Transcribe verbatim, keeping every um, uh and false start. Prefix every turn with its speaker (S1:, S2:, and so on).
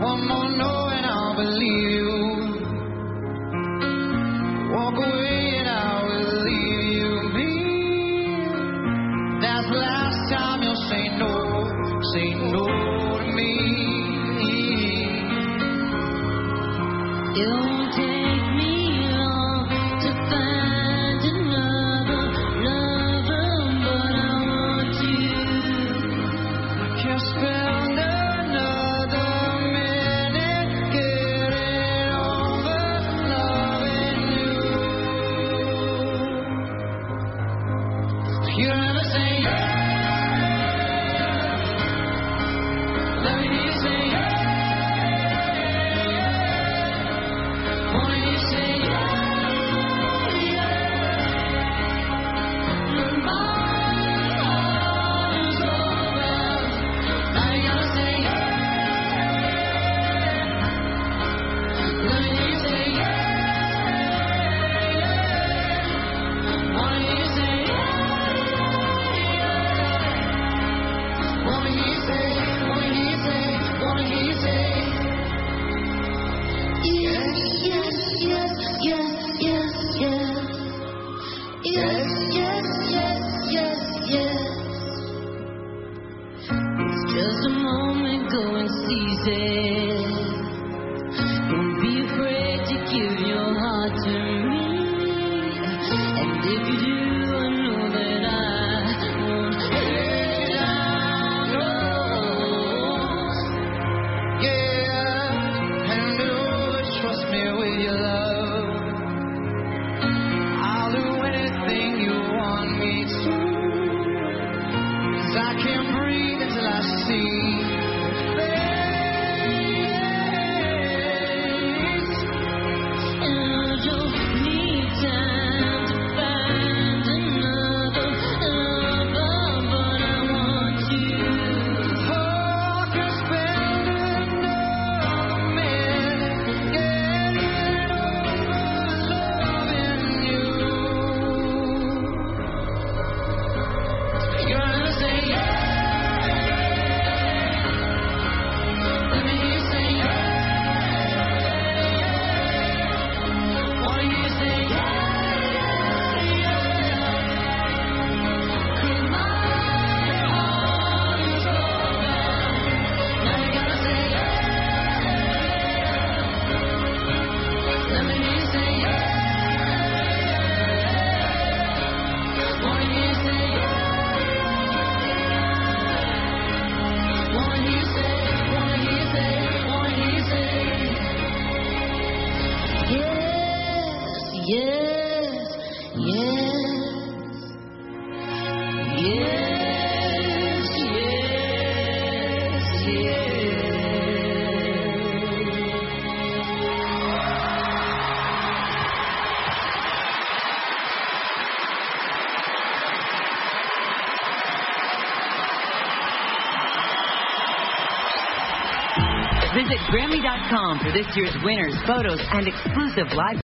S1: One more no and I'll believe you. Walk away and I will leave you be. That's the last time you'll say no, say no to me. It won't take me long to find another lover, but I want you. Can't spend another minute getting over loving you. You don't ever say yeah. Let me hear you say yeah. Wanna hear you say yeah, yeah. Look, my heart is over. Now you gotta say yeah. Let me hear you say yeah, yeah. Wanna hear you say yeah, yeah. Wanna hear you say, wanna hear you say, wanna hear you say yes, yes, yes, yes, yes, yes. Yes, yes, yes, yes, yes. It's just a moment, go and seize it. Don't be afraid to give your heart to me. And if you do, I know that I won't let down. Oh, yeah. Hand it over, trust me with your love. I'll do anything you want me to. 'Cause I can't breathe until I see your face. And I don't need time to find another lover, but I want you. Oh, I can spend another minute getting over loving you. You're gonna say yeah. Let me hear you say yeah. Wanna hear you say yeah, yeah. 'Cause my heart is over. Now you gotta say yeah. Let me hear you say yeah. Wanna hear you say yeah. Wanna hear you say, wanna hear you say, wanna hear you say yes, yes, yes, yes, yes, yes.
S2: Visit Grammy dot com for this year's winners, photos, and exclusive live